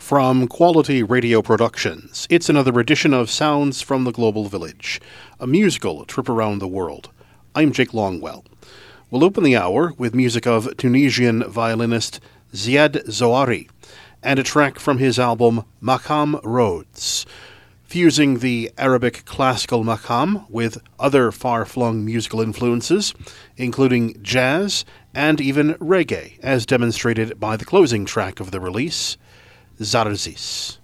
From Quality Radio Productions, it's another edition of Sounds from the Global Village, a musical trip around the world. I'm Jake Longwell. We'll open the hour with music of Tunisian violinist Ziad Zohari and a track from his album Maqam Rhodes, fusing the Arabic classical maqam with other far-flung musical influences, including jazz and even reggae, as demonstrated by the closing track of the release, Zarzis.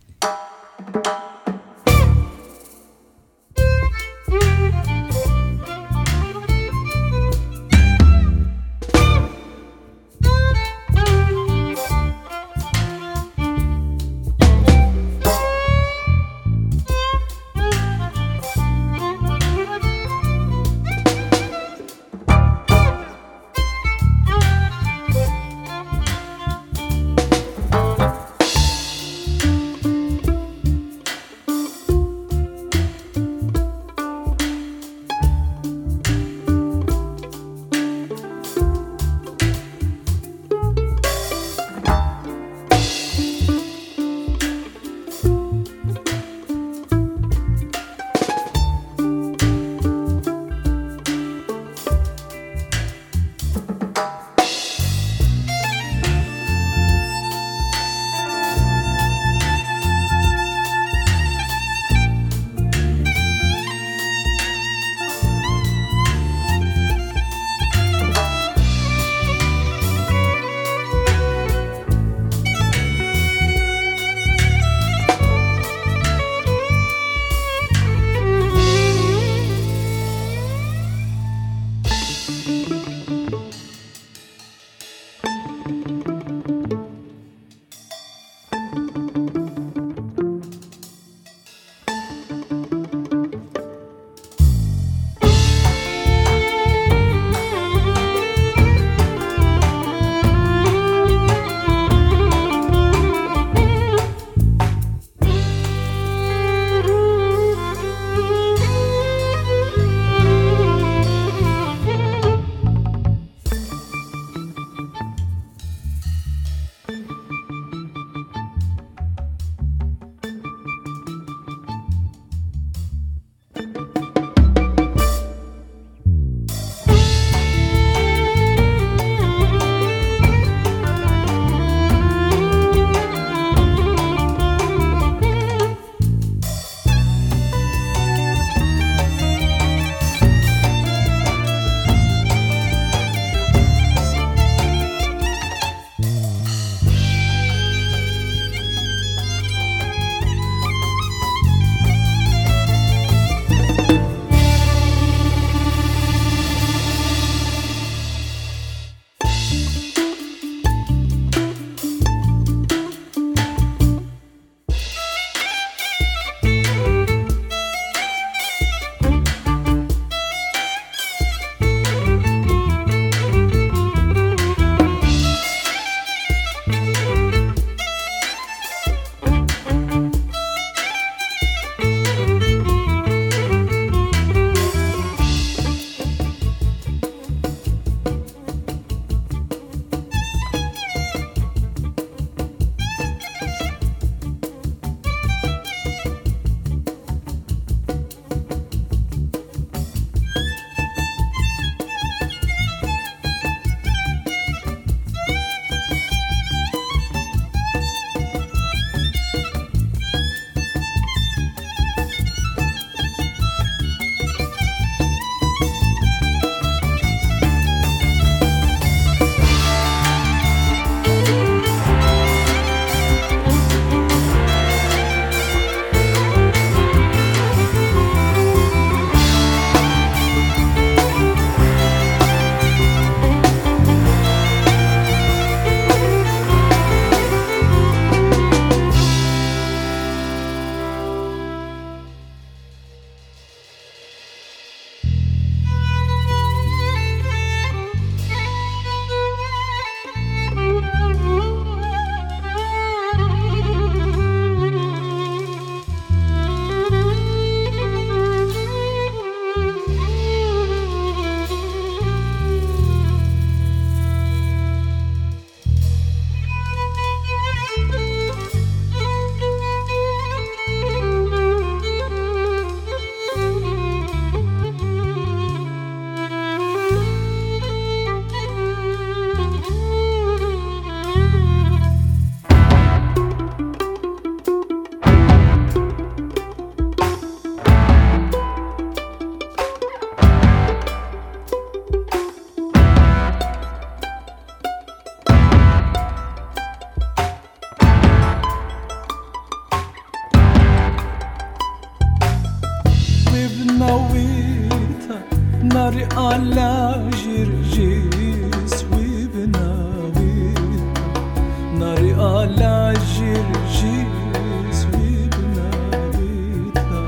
بنويتا ناري على جرجيس وبنويتا ناري على جرجيس وبنويتا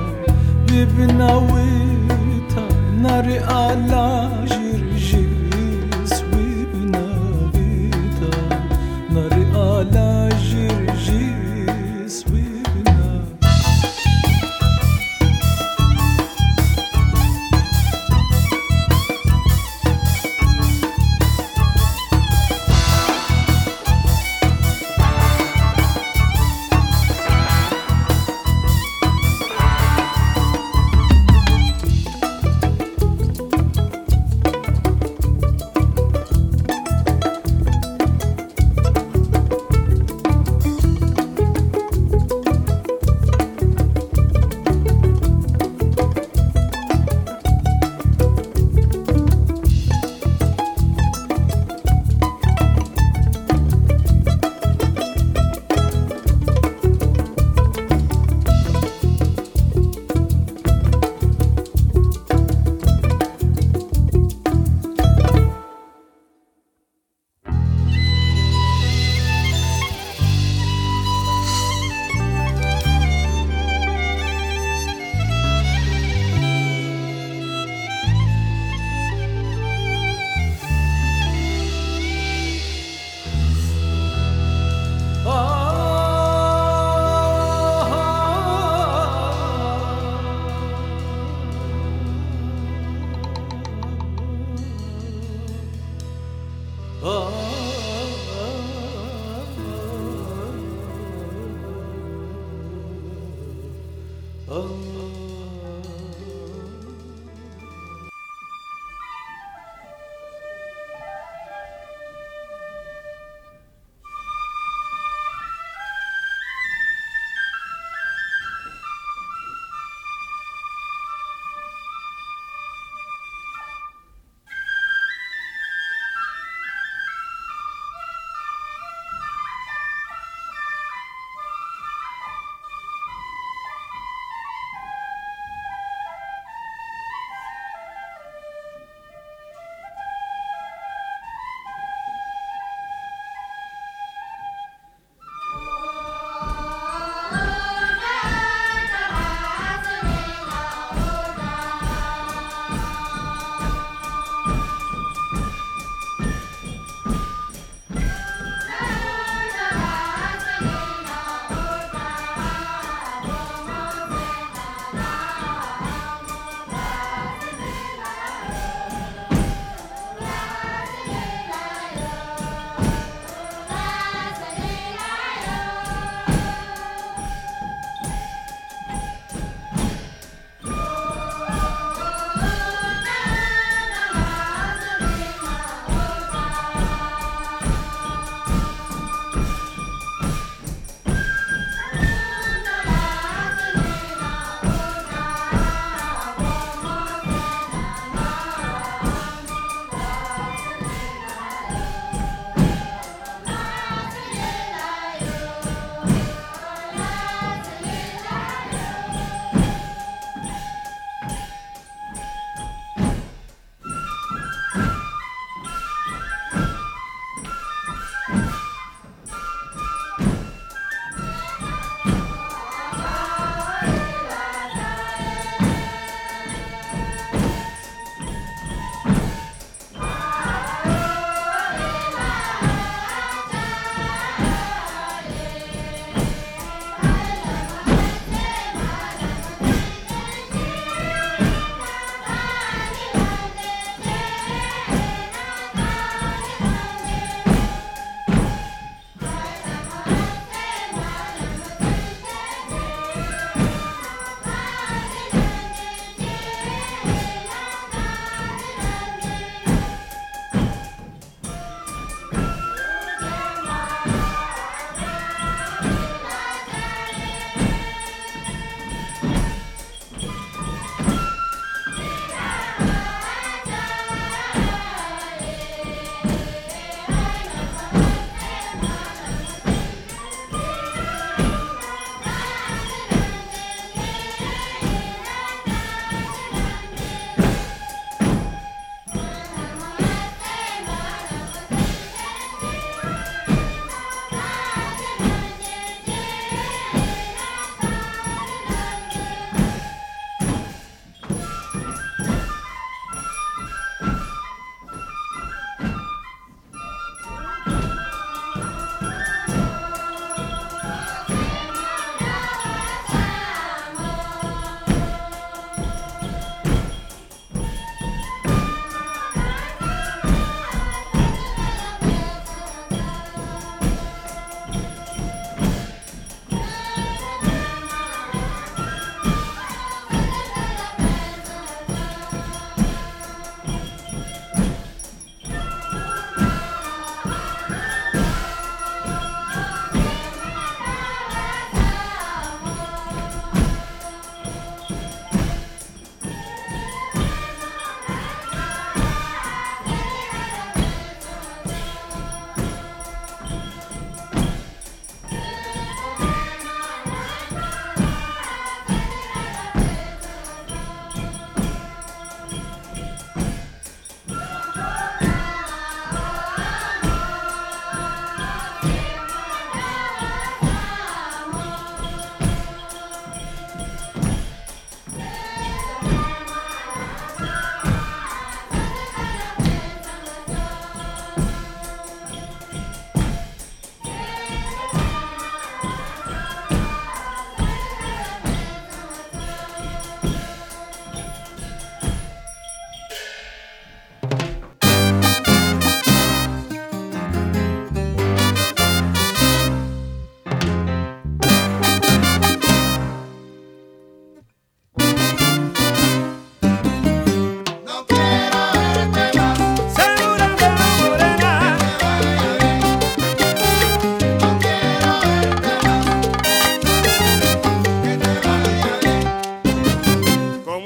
ببنويتا ناري على جرجيس وبنويتا ناري على جرجيس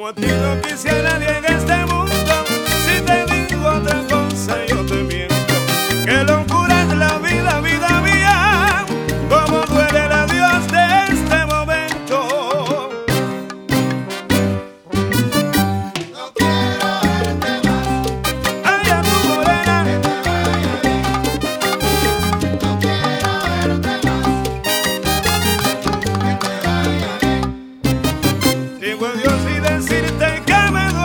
a ti no quisiera nadie en este mundo. Si te digo otra cosa yo te miento. Qué locura es la vida, vida mía. Cómo duele el adiós de este momento. No quiero verte más. Ay, a tu morena. No quiero verte más. Que te vaya bien. Digo adiós y decirte que me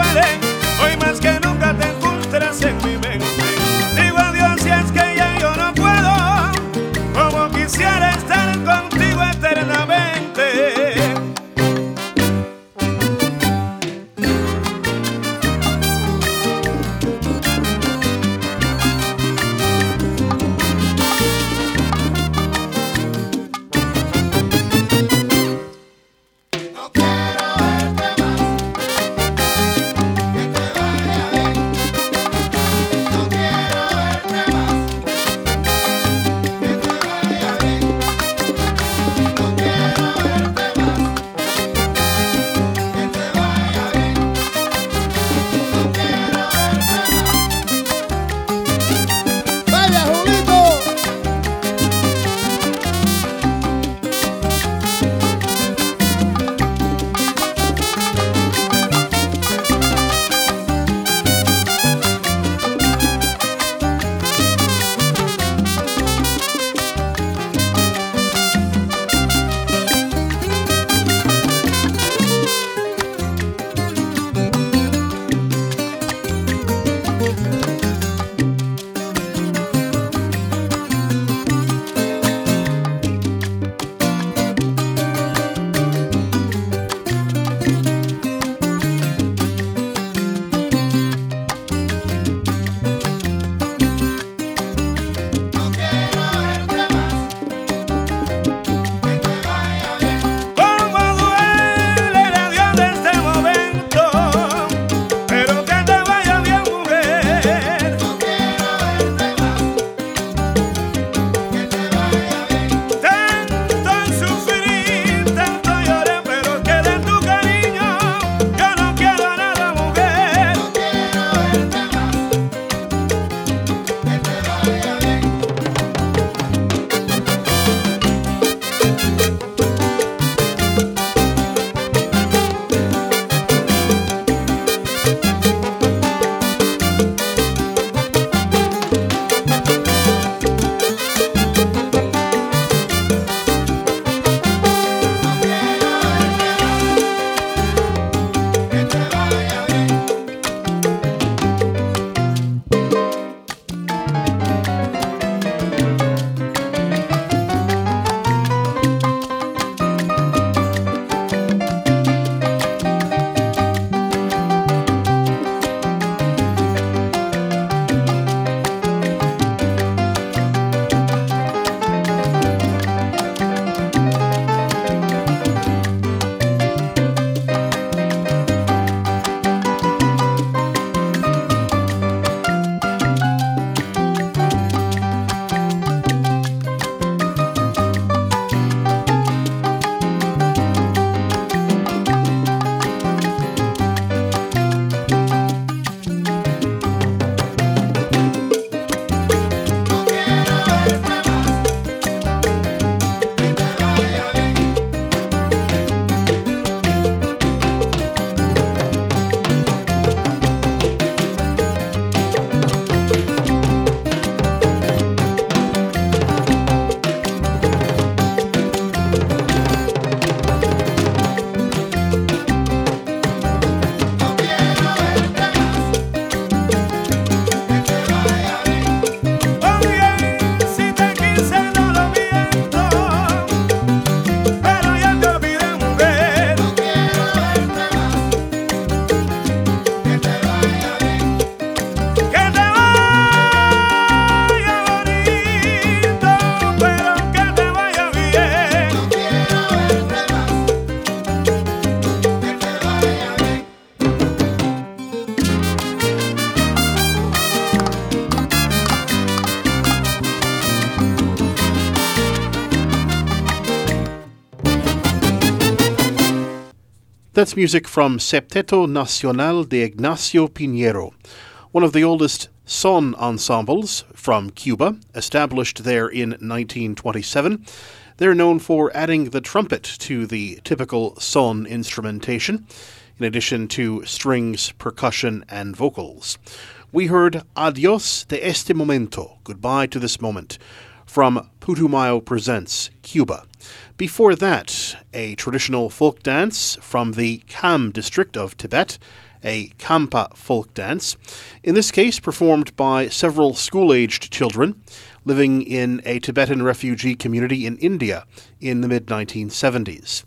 That's music from Septeto Nacional de Ignacio Piñero, one of the oldest son ensembles from Cuba, established there in 1927. They're known for adding the trumpet to the typical son instrumentation, in addition to strings, percussion, and vocals. We heard Adios de este momento, Goodbye to this moment, from Putumayo Presents, Cuba. Before that, a traditional folk dance from the Kham district of Tibet, a Khampa folk dance, in this case performed by several school-aged children living in a Tibetan refugee community in India in the mid-1970s.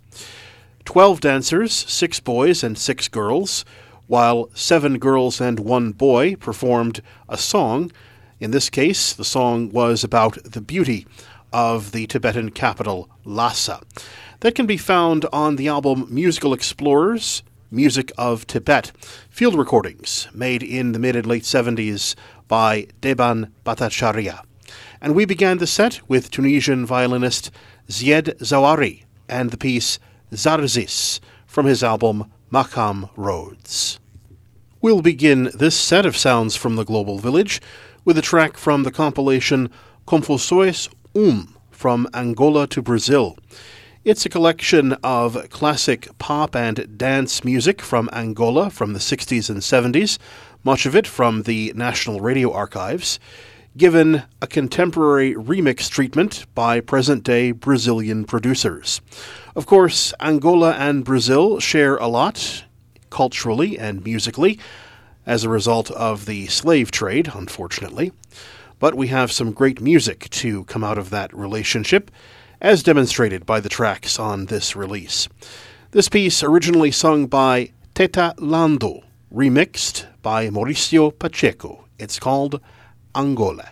12 dancers, 6 boys and 6 girls, while 7 girls and 1 boy performed a song. In this case, the song was about the beauty of the Tibetan capital, Lhasa. That can be found on the album Musical Explorers, Music of Tibet, field recordings made in the mid and late 70s by Deban Bhattacharya. And we began the set with Tunisian violinist Zied Zawari and the piece Zarzis from his album Makam Roads. We'll begin this set of sounds from the Global Village with a track from the compilation Confusões from Angola to Brazil. It's a collection of classic pop and dance music from Angola from the 60s and 70s, much of it from the National Radio Archives, given a contemporary remix treatment by present-day Brazilian producers. Of course, Angola and Brazil share a lot, culturally and musically, as a result of the slave trade, unfortunately. But we have some great music to come out of that relationship, as demonstrated by the tracks on this release. This piece originally sung by Teta Lando, remixed by Mauricio Pacheco. It's called Angola.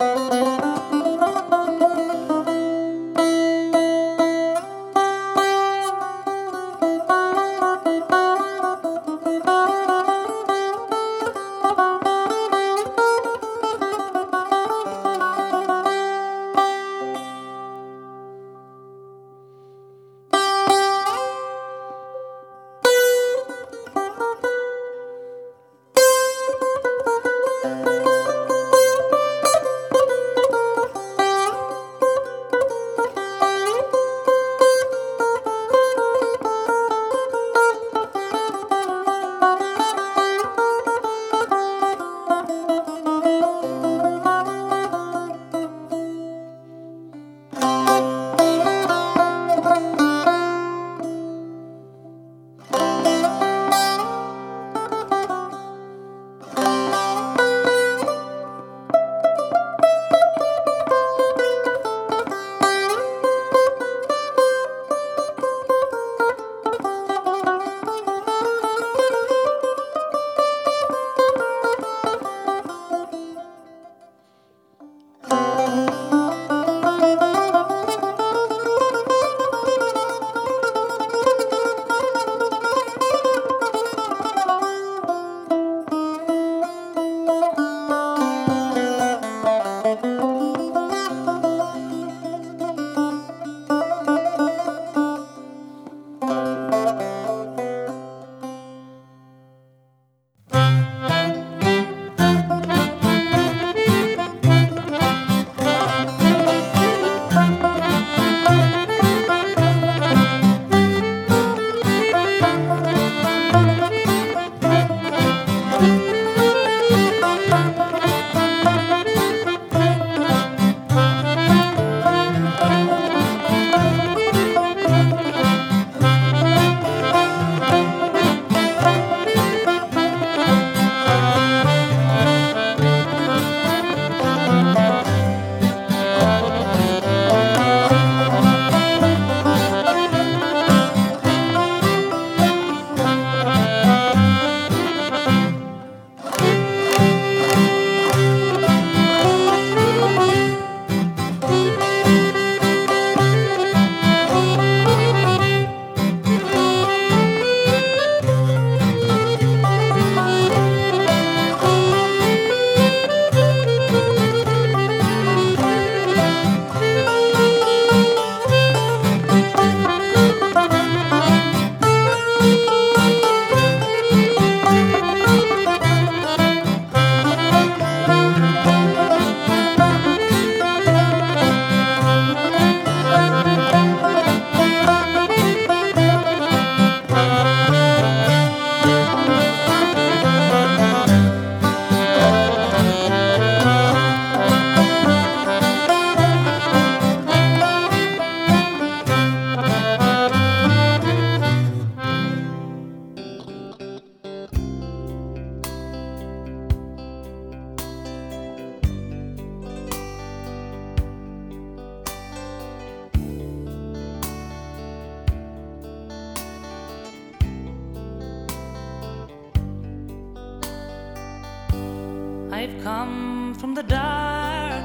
I've come from the dark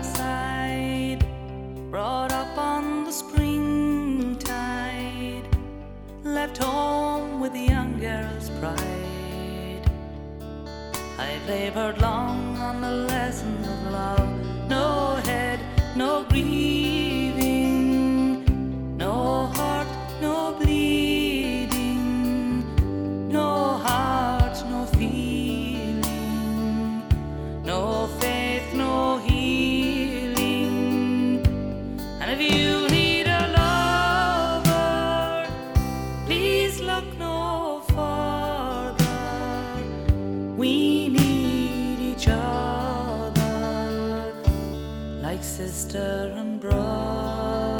side, brought up on the springtide, left home with the young girl's pride. I've labored long on the lessons of love, no head, no grieving, no heart, no bleeding, no heart, no feeling, no faith, no healing. And if you need a lover, please look no further. We need each other like sister and brother.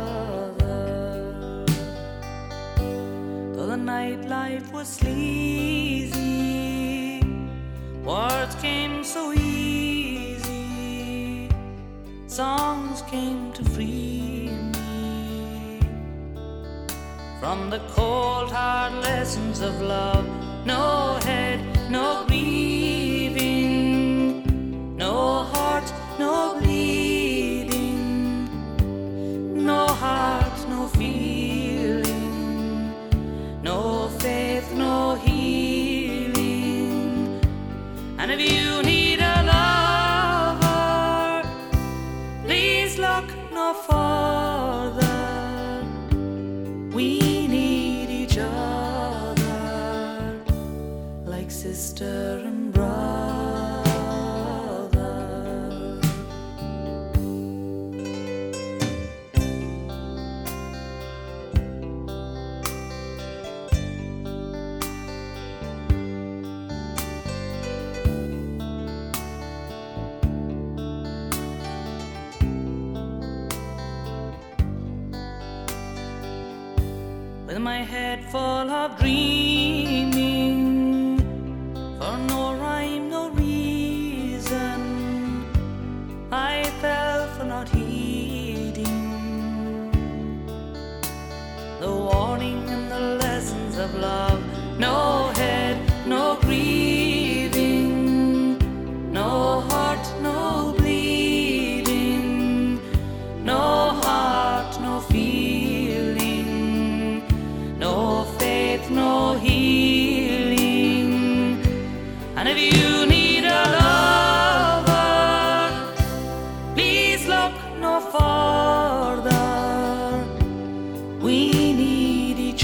Though the nightlife was sleazy, words came so easy, songs came to free me from the cold hard lessons of love. No head, no grieving, no heart, no bleeding, with my head full of dreaming, for no rhyme, no reason. I fell for not heeding the warning and the lessons of love. No head, no grieving, no heart, no bleeding, no heart, no feeling, no faith, no healing. And if you need a lover, please look no farther. We need each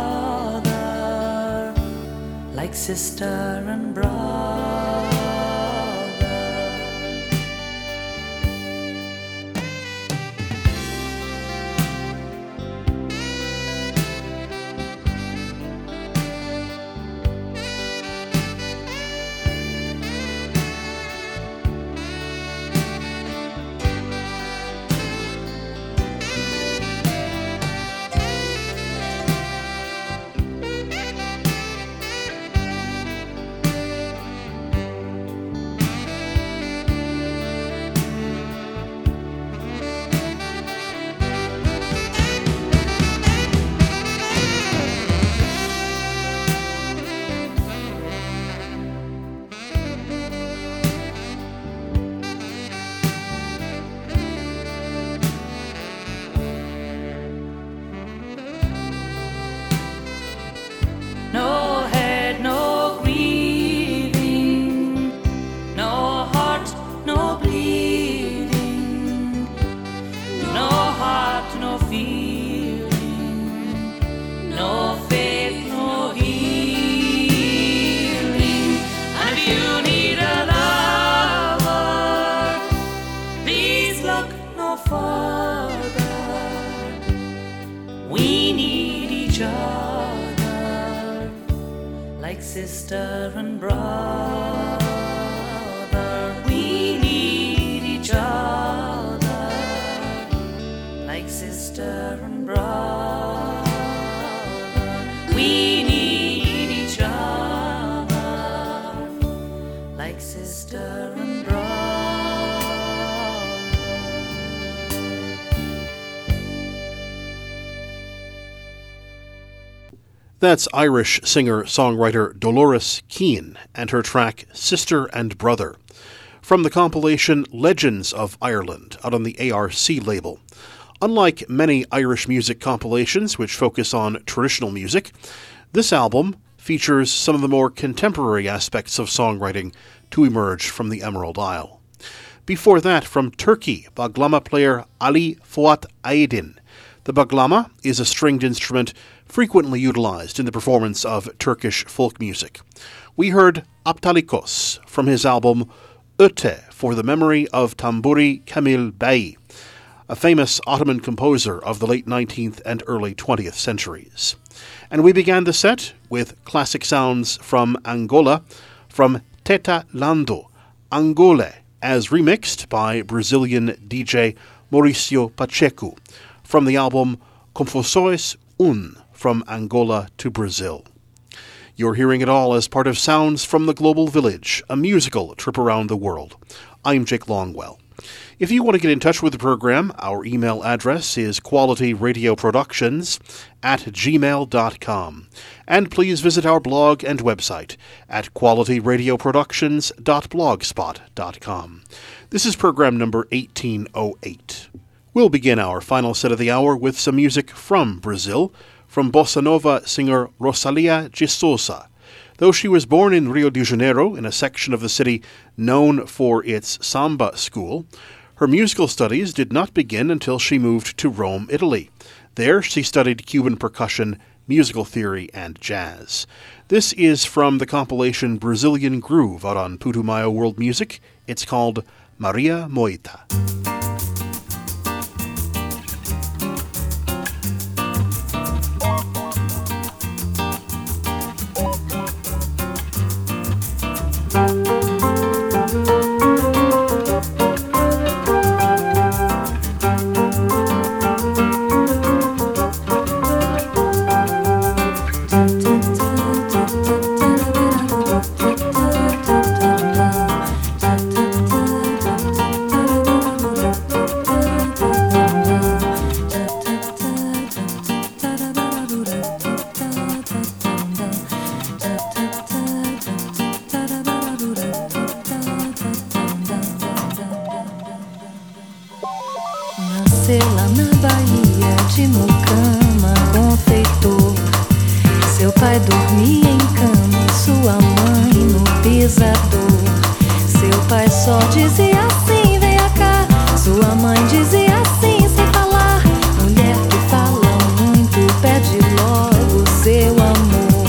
other like sister and brother. No head, no grieving, no heart, no bleeding, no heart, no feeling, no faith, no healing. And if you need a lover, please look no farther. We need each other like sister and brother. We need each other like sister and brother. We need each other like sister and brother. That's Irish singer-songwriter Dolores Keane and her track Sister and Brother, from the compilation Legends of Ireland out on the ARC label. Unlike many Irish music compilations which focus on traditional music, this album features some of the more contemporary aspects of songwriting to emerge from the Emerald Isle. Before that, from Turkey, baglama player Ali Fuat Aydin. The baglama is a stringed instrument frequently utilized in the performance of Turkish folk music. We heard Aptalikos from his album Öte for the memory of Tamburi Kamil Bey, a famous Ottoman composer of the late 19th and early 20th centuries. And we began the set with classic sounds from Angola, from Teta Lando, Angole, as remixed by Brazilian DJ Mauricio Pacheco, from the album Confusões from Angola to Brazil. You're hearing it all as part of Sounds from the Global Village, a musical trip around the world. I'm Jake Longwell. If you want to get in touch with the program, our email address is qualityradioproductions@gmail.com. And please visit our blog and website at qualityradioproductions.blogspot.com. This is program number 1808. We'll begin our final set of the hour with some music from Brazil, from bossa nova singer Rosalia de Souza. Though she was born in Rio de Janeiro, in a section of the city known for its samba school, her musical studies did not begin until she moved to Rome, Italy. There she studied Cuban percussion, musical theory, and jazz. This is from the compilation Brazilian Groove out on Putumayo World Music. It's called Maria Moita. nasceu lá na Bahia de Mucama, confeitor. Seu pai dormia em cama e sua mãe no pisador. Seu pai só dizia assim, venha cá. Sua mãe dizia assim, sem falar. Mulher que fala muito, pede logo seu amor.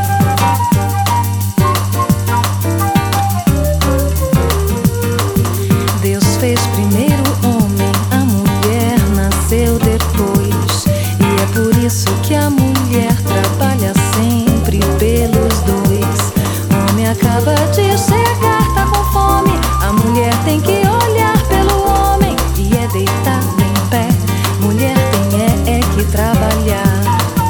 Deus fez primeiro o homem, a mulher nasceu depois. E é por isso que a mulher trabalha sempre pelos dois. O homem acaba de chegar, tá com fome. A mulher tem que olhar pelo homem e é deitado em pé. Mulher tem é que trabalhar.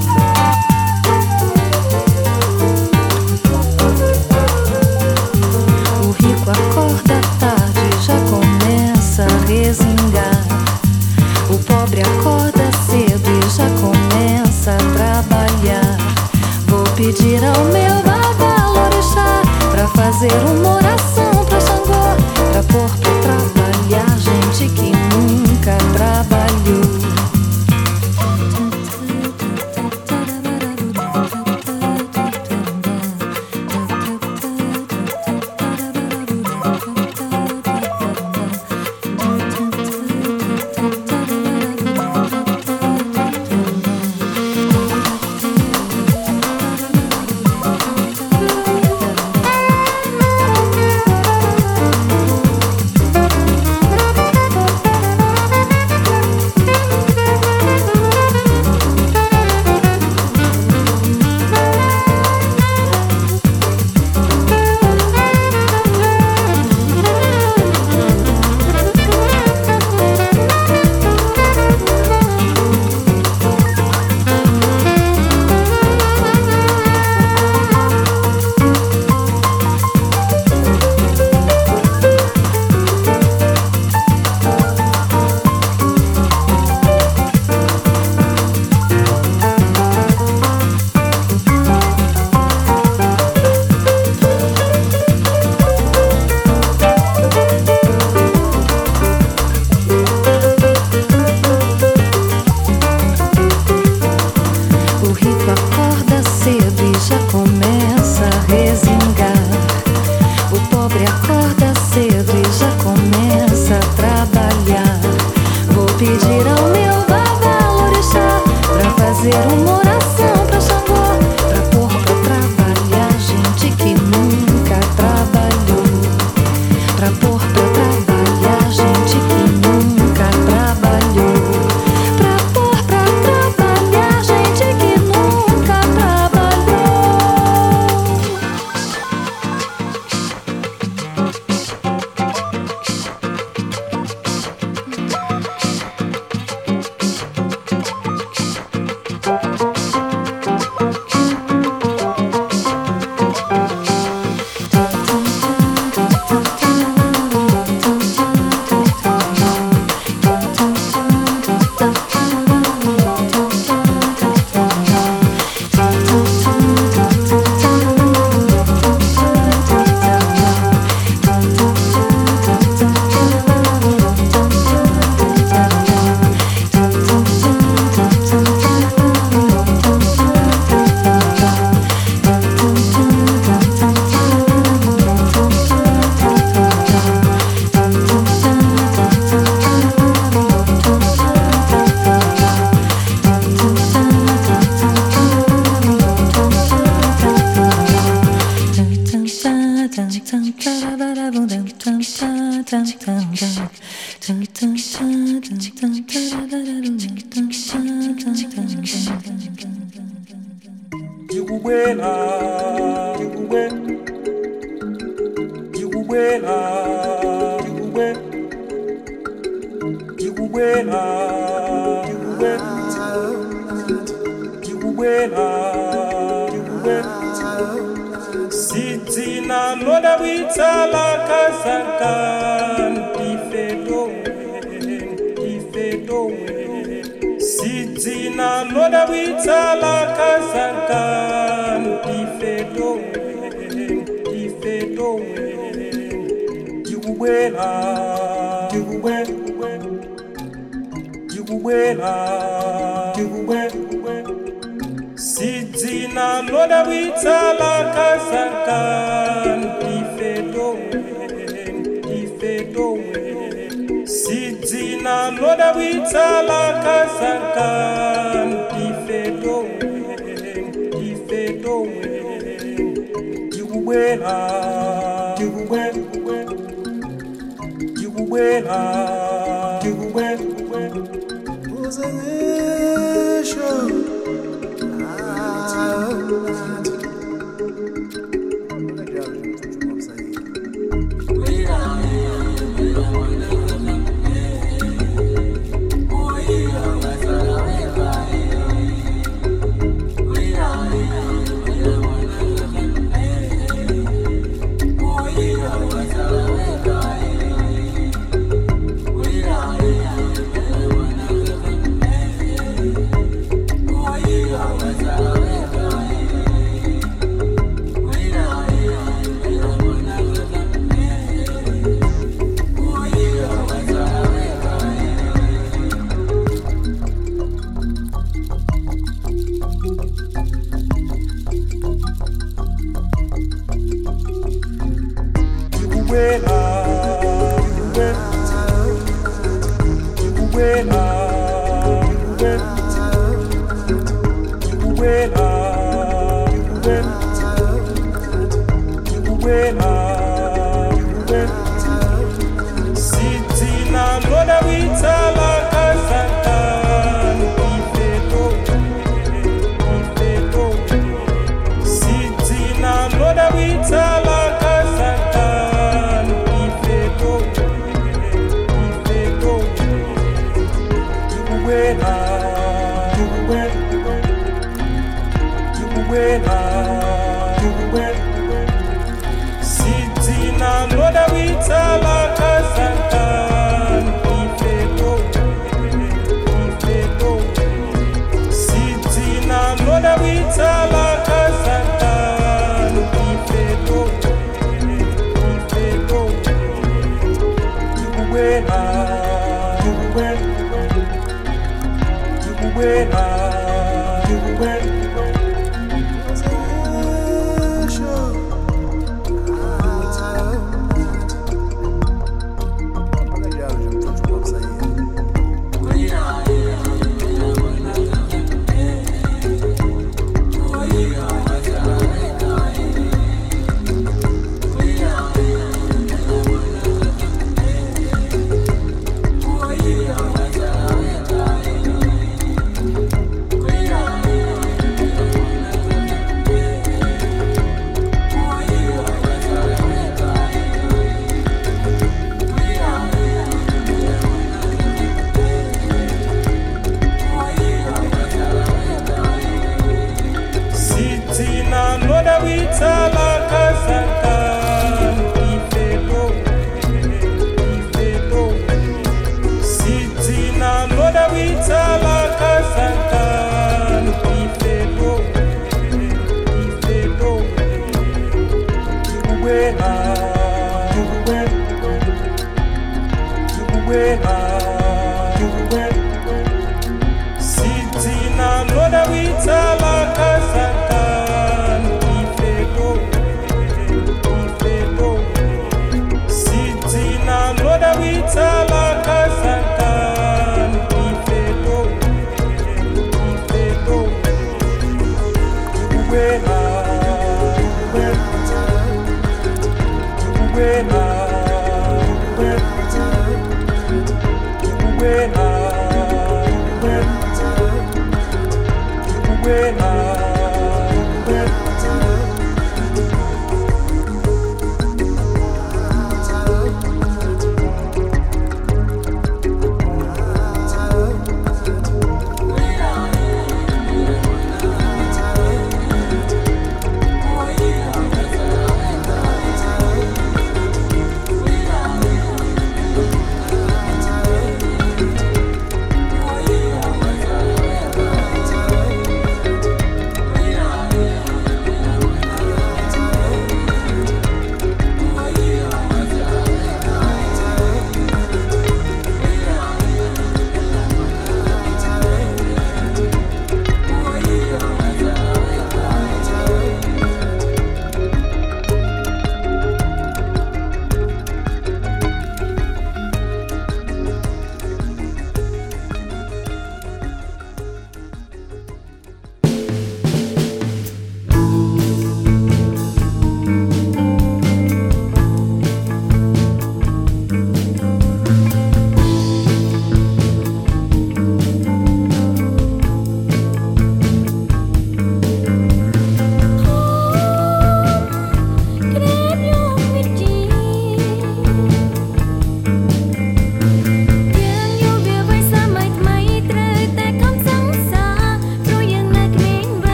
O rico acorda tarde, já começa a resingar. O pobre acorda cedo e já começa a trabalhar. Vou pedir ao meu babalorixá pra fazer uma oração pra Xangô, pra pôr pra trabalhar gente que nunca trabalhou. Sitina noda witsala kasankan tifedowe Sitina noda witsala kasankan tifedowe Jigubuela Sidzina loda witsala kasankan ifedowe Sidzina loda witsala kasankan ifedowe Jikubwela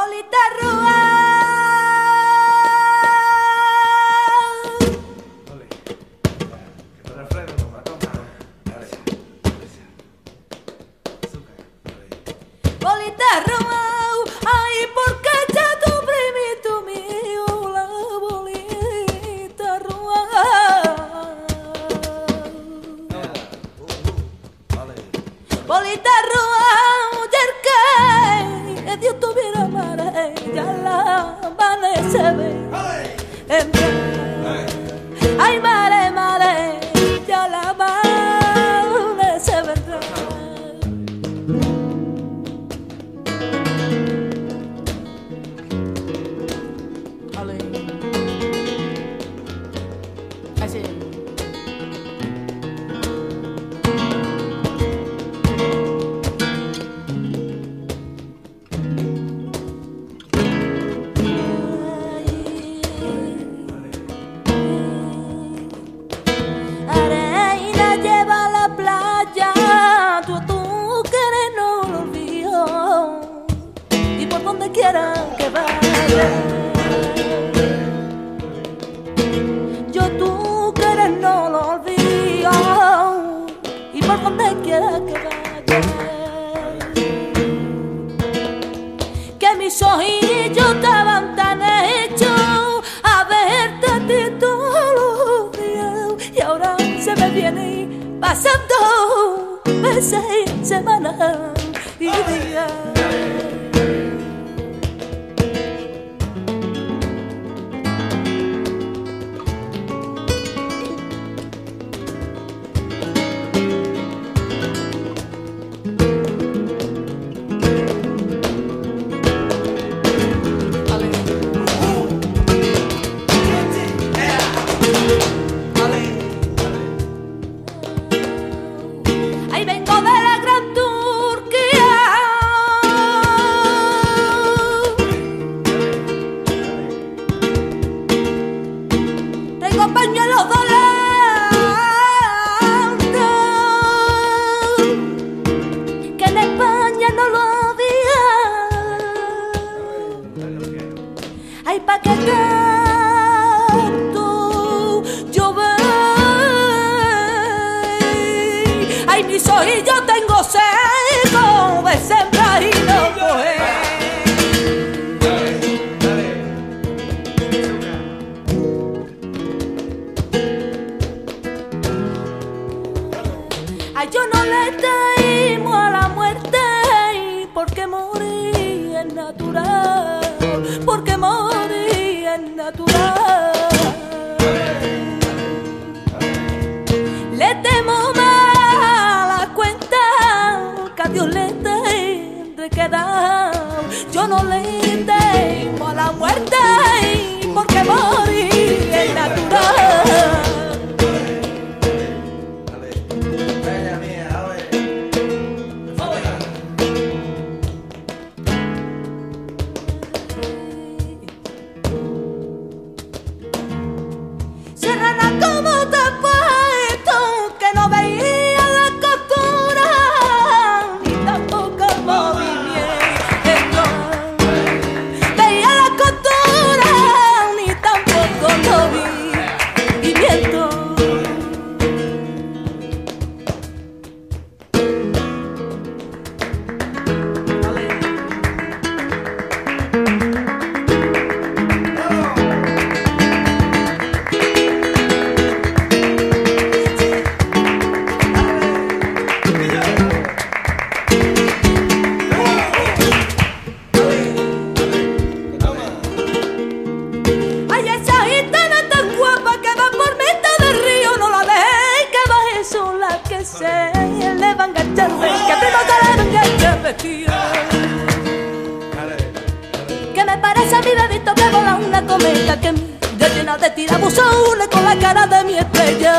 Bolita Rúa. Bolita Rúa. Ay, porque ya tu primito mío, la bolita Rúa. Bolita Rúa, mujer que Dios tuviera mare, ya la amanece ve. Ay, mare, mare, ya la amanece vendrá. Así. Arena lleva a la playa, tú quieres no lo olvido, y por donde quiera que vaya, yo tú quieres no lo olvido, y por donde quiera que vaya, que mis ojillos estaban tan hechos a verte a ti todos los días, y ahora se me viene pasando meses, semanas y días. Ahí vengo de la Gran Turquía, tengo pañuelos dorantes que en España no lo había. Ay, pa' que tanto llover. Ay, mis ojillos tengo seco de sembrar y no coger. Ay, yo no le temo a la muerte, porque morir es natural, porque morir es natural. Le temo más a la cuenta que a Dios le tendré que dar. Yo no le temo a la muerte, porque morir es natural. Serrana, ¿cómo te has puesto? Que no veía la costura ni tampoco el movimiento. Veía la costura ni tampoco el movimiento. Ay, esa gitana tan guapa que va por mitad del río, no la dejes que baje sola, que se le va a enganchar, que primo se le va a enganchar vestido. Que me parece a mi bebito que vola una cometa, que mira llena de tirabuzones con la cara de mi estrella.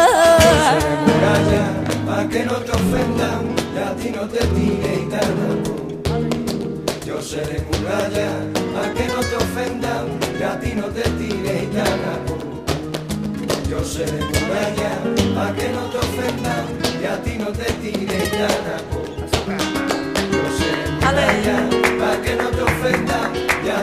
Pa' que no te ofendan, y a ti no te tire y yo seré muralla, pa' que no te ofendan, y a ti no te tire y yo seré muralla, pa' que no te ofendan, y a ti no te tire y yo seré muralla, pa' que no te ofendan, y a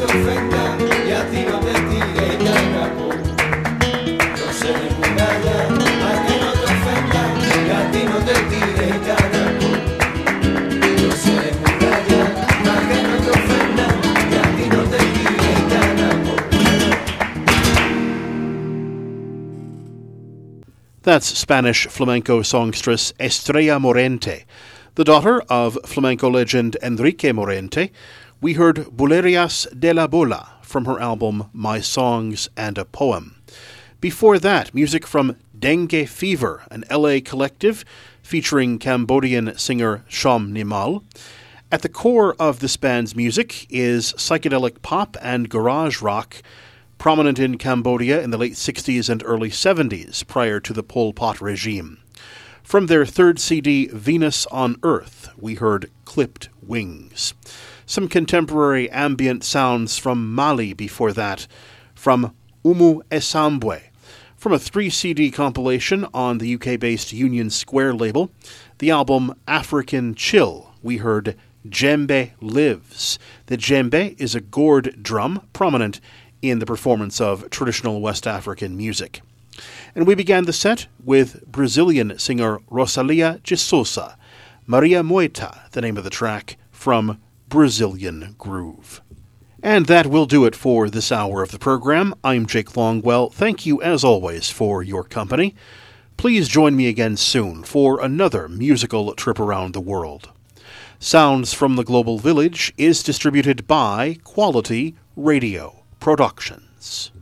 ofenda y a ti no te tire canapo. Yo seré muralla, a que no te ofenda y a ti no te tire canapo. Yo seré muralla, a que no te ofenda y a ti no te tire canapo. That's Spanish flamenco songstress Estrella Morente. The daughter of flamenco legend Enrique Morente. We heard Bulerías de la Bola from her album My Songs and a Poem. Before that, music from Dengue Fever, an LA collective featuring Cambodian singer Shom Nimal. At the core of this band's music is psychedelic pop and garage rock, prominent in Cambodia in the late 60s and early 70s, prior to the Pol Pot regime. From their third CD, Venus on Earth, we heard Clipped Wings. Some contemporary ambient sounds from Mali before that, from Umu Esambwe. From a 3-CD compilation on the UK-based Union Square label, the album African Chill, we heard Djembe Lives. The djembe is a gourd drum, prominent in the performance of traditional West African music. And we began the set with Brazilian singer Rosalia de Sousa, Maria Moita, the name of the track, from Brazilian Groove. And that will do it for this hour of the program. I'm Jake Longwell. Thank you, as always, for your company. Please join me again soon for another musical trip around the world. Sounds from the Global Village is distributed by Quality Radio Productions.